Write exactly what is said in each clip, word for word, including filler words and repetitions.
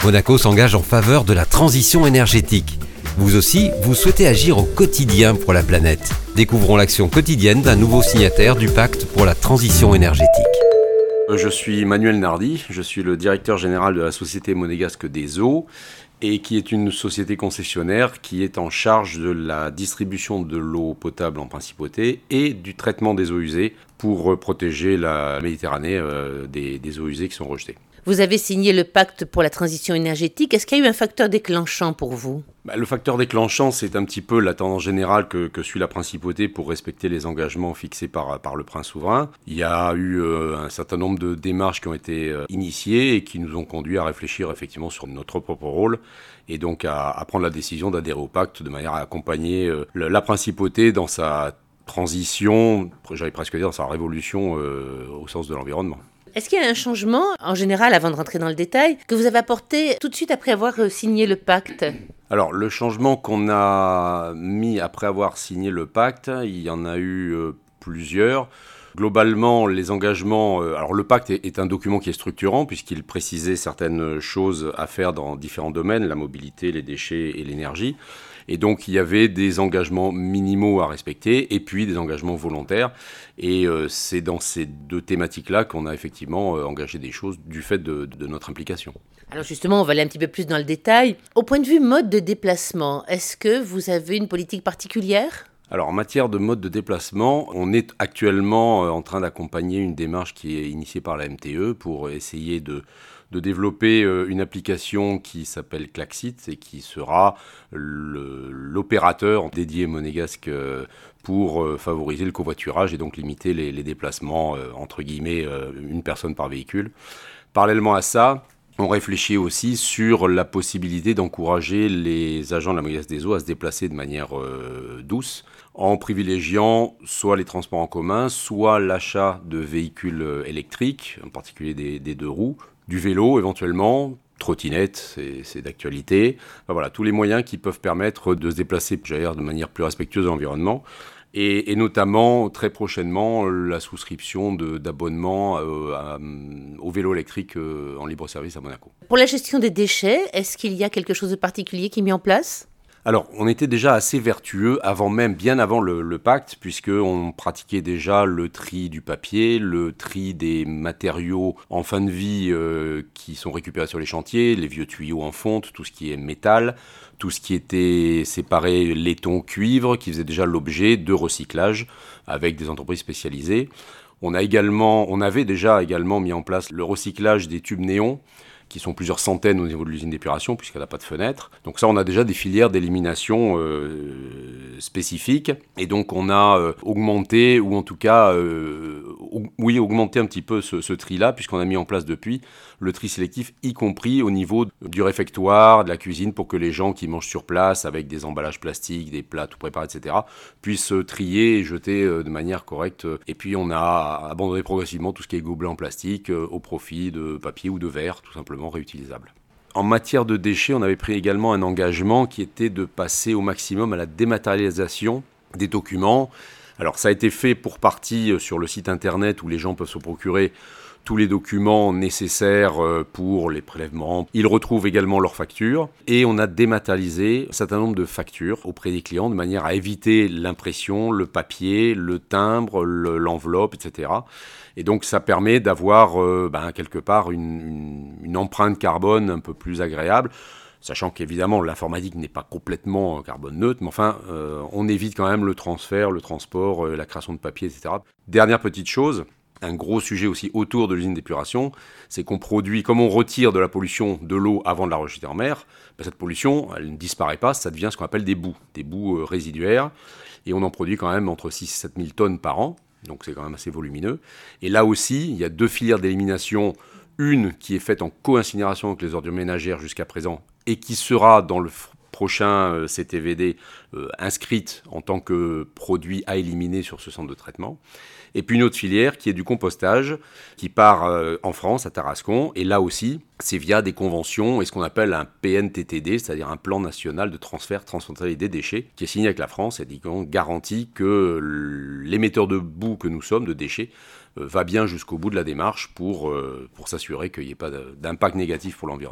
Monaco s'engage en faveur de la transition énergétique. Vous aussi, vous souhaitez agir au quotidien pour la planète. Découvrons l'action quotidienne d'un nouveau signataire du pacte pour la transition énergétique. Je suis Manuel Nardi, je suis le directeur général de la Société monégasque des eaux et qui est une société concessionnaire qui est en charge de la distribution de l'eau potable en principauté et du traitement des eaux usées pour protéger la Méditerranée euh, des, des eaux usées qui sont rejetées. Vous avez signé le pacte pour la transition énergétique. Est-ce qu'il y a eu un facteur déclenchant pour vous ? Bah, le facteur déclenchant, c'est un petit peu la tendance générale que, que suit la principauté pour respecter les engagements fixés par, par le prince souverain. Il y a eu euh, un certain nombre de démarches qui ont été euh, initiées et qui nous ont conduits à réfléchir effectivement sur notre propre rôle et donc à, à prendre la décision d'adhérer au pacte de manière à accompagner euh, la, la principauté dans sa transition, j'allais presque dire dans sa révolution euh, au sens de l'environnement. Est-ce qu'il y a un changement, en général, avant de rentrer dans le détail, que vous avez apporté tout de suite après avoir signé le pacte ? Alors, le changement qu'on a mis après avoir signé le pacte, il y en a eu euh, plusieurs. Globalement, les engagements... Euh, alors, le pacte est, est un document qui est structurant, puisqu'il précisait certaines choses à faire dans différents domaines, la mobilité, les déchets et l'énergie. Et donc, il y avait des engagements minimaux à respecter et puis des engagements volontaires. Et euh, c'est dans ces deux thématiques-là qu'on a effectivement euh, engagé des choses du fait de, de notre implication. Alors justement, on va aller un petit peu plus dans le détail. Au point de vue mode de déplacement, est-ce que vous avez une politique particulière ? Alors, en matière de mode de déplacement, on est actuellement en train d'accompagner une démarche qui est initiée par la M T E pour essayer de, de développer une application qui s'appelle Klaxit et qui sera le, l'opérateur dédié monégasque pour favoriser le covoiturage et donc limiter les, les déplacements, entre guillemets, une personne par véhicule. Parallèlement à ça, on réfléchit aussi sur la possibilité d'encourager les agents de la Monégasque des eaux à se déplacer de manière euh, douce, en privilégiant soit les transports en commun, soit l'achat de véhicules électriques, en particulier des, des deux roues, du vélo éventuellement, trottinette, c'est, c'est d'actualité. Enfin, voilà, tous les moyens qui peuvent permettre de se déplacer de manière plus respectueuse de l'environnement. Et, et notamment, très prochainement, la souscription de, d'abonnements euh, à, au vélo électrique euh, en libre service à Monaco. Pour la gestion des déchets, est-ce qu'il y a quelque chose de particulier qui est mis en place ? Alors, on était déjà assez vertueux avant même, bien avant le, le pacte, puisqu'on pratiquait déjà le tri du papier, le tri des matériaux en fin de vie euh, qui sont récupérés sur les chantiers, les vieux tuyaux en fonte, tout ce qui est métal, tout ce qui était séparé laiton, cuivre, qui faisait déjà l'objet de recyclage avec des entreprises spécialisées. On a également, on avait déjà également mis en place le recyclage des tubes néons, qui sont plusieurs centaines au niveau de l'usine d'épuration, puisqu'elle n'a pas de fenêtre. Donc ça, on a déjà des filières d'élimination euh, spécifiques. Et donc, on a euh, augmenté, ou en tout cas, euh, au, oui, augmenté un petit peu ce, ce tri-là, puisqu'on a mis en place depuis le tri sélectif, y compris au niveau du réfectoire, de la cuisine, pour que les gens qui mangent sur place, avec des emballages plastiques, des plats tout préparés, et cetera, puissent trier et jeter euh, de manière correcte. Et puis, on a abandonné progressivement tout ce qui est gobelet en plastique, euh, au profit de papier ou de verre, tout simplement réutilisable. En matière de déchets, on avait pris également un engagement qui était de passer au maximum à la dématérialisation des documents. Alors ça a été fait pour partie sur le site internet où les gens peuvent se procurer tous les documents nécessaires pour les prélèvements. Ils retrouvent également leurs factures et on a dématérialisé un certain nombre de factures auprès des clients de manière à éviter l'impression, le papier, le timbre, le, l'enveloppe, et cetera. Et donc ça permet d'avoir euh, ben, quelque part une, une, une empreinte carbone un peu plus agréable, sachant qu'évidemment l'informatique n'est pas complètement carbone neutre, mais enfin euh, on évite quand même le transfert, le transport, euh, la création de papier, et cetera. Dernière petite chose, un gros sujet aussi autour de l'usine d'épuration, c'est qu'on produit, comme on retire de la pollution de l'eau avant de la rejeter en mer, ben cette pollution, elle ne disparaît pas, ça devient ce qu'on appelle des boues, des boues euh, résiduaires, et on en produit quand même entre six et sept mille tonnes par an, donc c'est quand même assez volumineux. Et là aussi, il y a deux filières d'élimination, une qui est faite en co-incinération avec les ordures ménagères jusqu'à présent, et qui sera dans le prochain euh, C T V D euh, inscrite en tant que produit à éliminer sur ce centre de traitement. Et puis une autre filière qui est du compostage, qui part euh, en France, à Tarascon. Et là aussi, c'est via des conventions et ce qu'on appelle un P N T T D, c'est-à-dire un plan national de transfert transfrontalier des déchets, qui est signé avec la France et qui garantit que l'émetteur de boue que nous sommes, de déchets, euh, va bien jusqu'au bout de la démarche pour, euh, pour s'assurer qu'il n'y ait pas d'impact négatif pour l'environnement.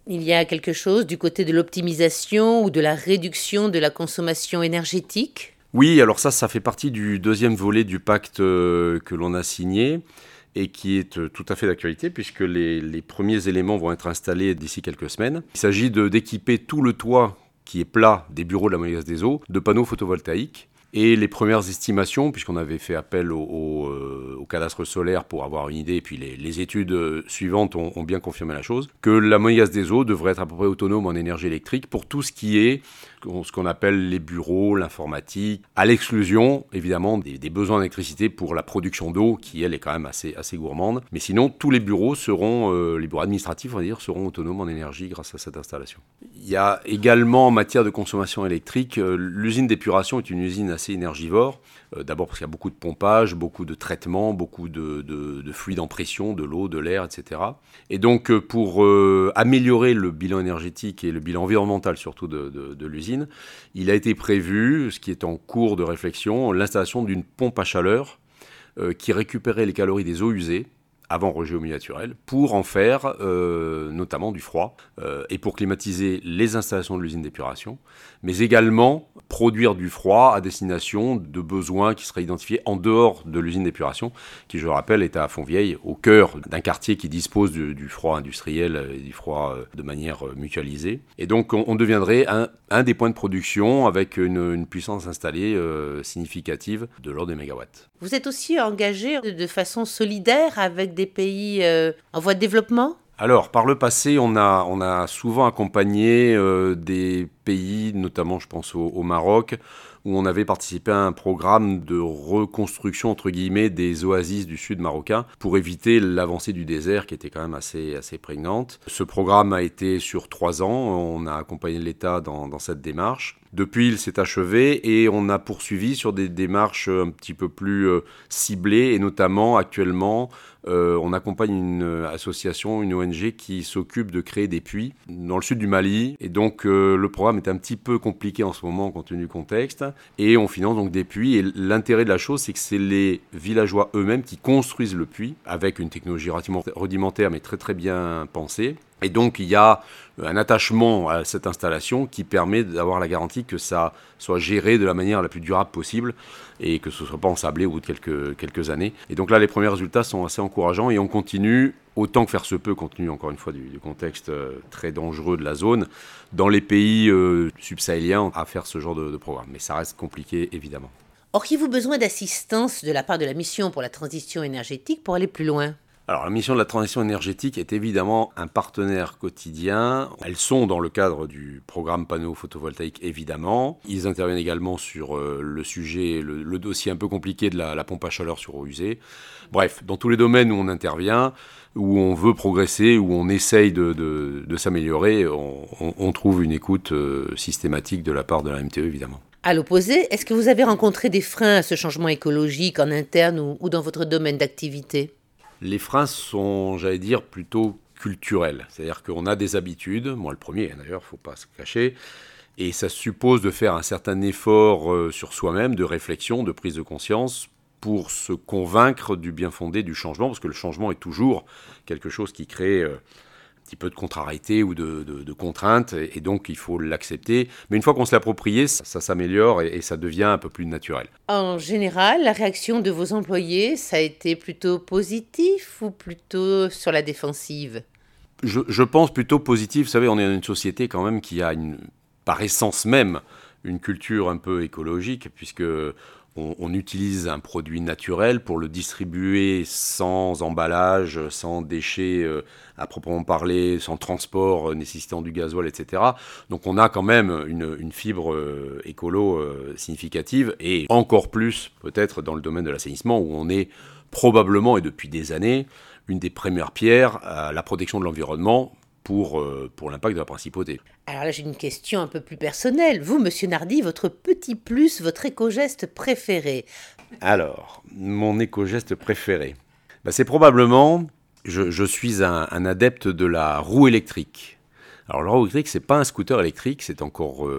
Il y a quelque chose du côté de l'optimisation ou de la réduction de la consommation énergétique ? Oui, alors ça, ça fait partie du deuxième volet du pacte euh, que l'on a signé et qui est euh, tout à fait d'actualité puisque les, les premiers éléments vont être installés d'ici quelques semaines. Il s'agit de, d'équiper tout le toit qui est plat des bureaux de la Monégasque des Eaux de panneaux photovoltaïques. Et les premières estimations, puisqu'on avait fait appel au, au, euh, au cadastre solaire pour avoir une idée, et puis les, les études suivantes ont, ont bien confirmé la chose, que la Monégasque des Eaux devrait être à peu près autonome en énergie électrique pour tout ce qui est ce qu'on appelle les bureaux, l'informatique, à l'exclusion évidemment des, des besoins d'électricité pour la production d'eau, qui elle est quand même assez, assez gourmande. Mais sinon, tous les bureaux seront, euh, les bureaux administratifs on va dire, seront autonomes en énergie grâce à cette installation. Il y a également en matière de consommation électrique, euh, l'usine d'épuration est une usine assez énergivore. Euh, d'abord parce qu'il y a beaucoup de pompage, beaucoup de traitement, beaucoup de, de, de fluides en pression, de l'eau, de l'air, et cetera. Et donc euh, pour euh, améliorer le bilan énergétique et le bilan environnemental surtout de, de, de l'usine, il a été prévu, ce qui est en cours de réflexion, l'installation d'une pompe à chaleur euh, qui récupérait les calories des eaux usées avant rejet au milieu naturel, pour en faire euh, notamment du froid, euh, et pour climatiser les installations de l'usine d'épuration, mais également produire du froid à destination de besoins qui seraient identifiés en dehors de l'usine d'épuration, qui, je le rappelle, est à Fontvieille, au cœur d'un quartier qui dispose du, du froid industriel et du froid de manière mutualisée. Et donc, on, on deviendrait un, un des points de production avec une, une puissance installée euh, significative de l'ordre des mégawatts. Vous êtes aussi engagé de façon solidaire avec des pays euh, en voie de développement ? Alors, par le passé, on a, on a souvent accompagné euh, des pays, notamment je pense au, au Maroc, où on avait participé à un programme de reconstruction, entre guillemets, des oasis du sud marocain pour éviter l'avancée du désert qui était quand même assez, assez prégnante. Ce programme a été sur trois ans, on a accompagné l'État dans, dans cette démarche. Depuis, il s'est achevé et on a poursuivi sur des démarches un petit peu plus euh, ciblées et notamment actuellement, euh, on accompagne une association, une O N G qui s'occupe de créer des puits dans le sud du Mali et donc euh, le programme est un petit peu compliqué en ce moment compte tenu du contexte et on finance donc des puits et l'intérêt de la chose c'est que c'est les villageois eux-mêmes qui construisent le puits avec une technologie relativement rudimentaire mais très très bien pensée. Et donc, il y a un attachement à cette installation qui permet d'avoir la garantie que ça soit géré de la manière la plus durable possible et que ce ne soit pas ensablé au bout de quelques, quelques années. Et donc là, les premiers résultats sont assez encourageants et on continue, autant que faire se peut, compte tenu encore une fois du, du contexte très dangereux de la zone, dans les pays euh, subsahéliens à faire ce genre de, de programme. Mais ça reste compliqué, évidemment. Auriez-vous besoin d'assistance de la part de la mission pour la transition énergétique pour aller plus loin ? Alors, la mission de la transition énergétique est évidemment un partenaire quotidien. Elles sont dans le cadre du programme panneaux photovoltaïques, évidemment. Ils interviennent également sur euh, le sujet, le, le dossier un peu compliqué de la, la pompe à chaleur sur eau usée. Bref, dans tous les domaines où on intervient, où on veut progresser, où on essaye de, de, de s'améliorer, on, on, on trouve une écoute euh, systématique de la part de la M T E, évidemment. À l'opposé, est-ce que vous avez rencontré des freins à ce changement écologique en interne ou, ou dans votre domaine d'activité ? Les freins sont, j'allais dire, plutôt culturels. C'est-à-dire qu'on a des habitudes, moi le premier d'ailleurs, il ne faut pas se cacher, et ça suppose de faire un certain effort euh, sur soi-même, de réflexion, de prise de conscience, pour se convaincre du bien fondé du changement, parce que le changement est toujours quelque chose qui crée euh, un petit peu de contrariété ou de, de, de contrainte, et, et donc il faut l'accepter. Mais une fois qu'on se l'approprie, ça, ça s'améliore et, et ça devient un peu plus naturel. En général, la réaction de vos employés, ça a été plutôt positif ou plutôt sur la défensive ? je, je pense plutôt positif. Vous savez, on est dans une société quand même qui a, une, par essence même, une culture un peu écologique, puisque on, on utilise un produit naturel pour le distribuer sans emballage, sans déchets euh, à proprement parler, sans transport euh, nécessitant du gasoil, et cetera. Donc on a quand même une, une fibre euh, écolo euh, significative, et encore plus peut-être dans le domaine de l'assainissement, où on est probablement, et depuis des années, une des premières pierres à la protection de l'environnement, pour, euh, pour l'impact de la principauté. Alors là, j'ai une question un peu plus personnelle. Vous, monsieur Nardi, votre petit plus, votre éco-geste préféré ? Alors, mon éco-geste préféré, ben, c'est probablement, je, je suis un, un adepte de la roue électrique. Alors la roue électrique, c'est pas un scooter électrique, c'est encore euh,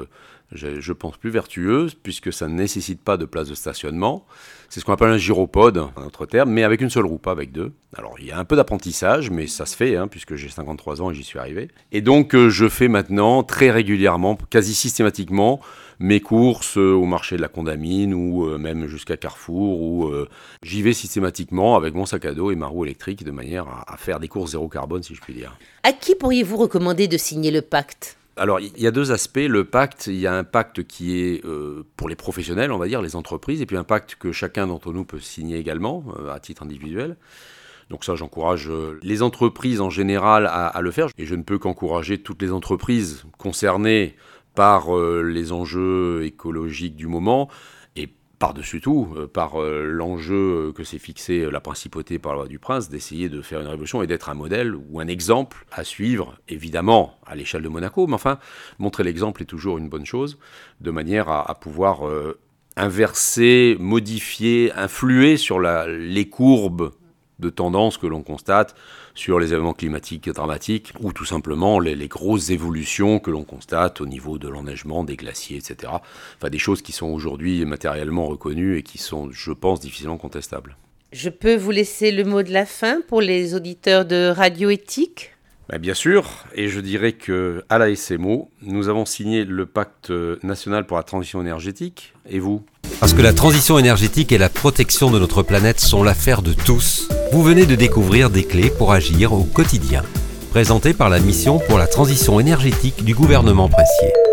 je, je pense plus vertueux, puisque ça ne nécessite pas de place de stationnement. C'est ce qu'on appelle un gyropode, un autre terme, mais avec une seule roue, pas avec deux. Alors, il y a un peu d'apprentissage, mais ça se fait, hein, puisque j'ai cinquante-trois ans et j'y suis arrivé. Et donc, euh, je fais maintenant très régulièrement, quasi systématiquement, mes courses euh, au marché de la Condamine ou euh, même jusqu'à Carrefour, où euh, j'y vais systématiquement avec mon sac à dos et ma roue électrique, de manière à, à faire des courses zéro carbone, si je puis dire. À qui pourriez-vous recommander de signer le pacte ? Alors, il y a deux aspects. Le pacte, il y a un pacte qui est euh, pour les professionnels, on va dire, les entreprises, et puis un pacte que chacun d'entre nous peut signer également, euh, à titre individuel. Donc ça, j'encourage euh, les entreprises en général à, à le faire. Et je ne peux qu'encourager toutes les entreprises concernées par euh, les enjeux écologiques du moment, et par-dessus tout, euh, par euh, l'enjeu que s'est fixé euh, la principauté par la loi du prince, d'essayer de faire une révolution et d'être un modèle ou un exemple à suivre, évidemment à l'échelle de Monaco, mais enfin, montrer l'exemple est toujours une bonne chose, de manière à, à pouvoir euh, inverser, modifier, influer sur la, les courbes de tendance que l'on constate sur les événements climatiques dramatiques ou tout simplement les, les grosses évolutions que l'on constate au niveau de l'enneigement, des glaciers, et cetera. Enfin, des choses qui sont aujourd'hui matériellement reconnues et qui sont, je pense, difficilement contestables. Je peux vous laisser le mot de la fin pour les auditeurs de Radio Éthique ? Ben bien sûr, et je dirais qu'à la S M O, nous avons signé le pacte national pour la transition énergétique, et vous ? Parce que la transition énergétique et la protection de notre planète sont l'affaire de tous, vous venez de découvrir des clés pour agir au quotidien. Présenté par la mission pour la transition énergétique du gouvernement Princier.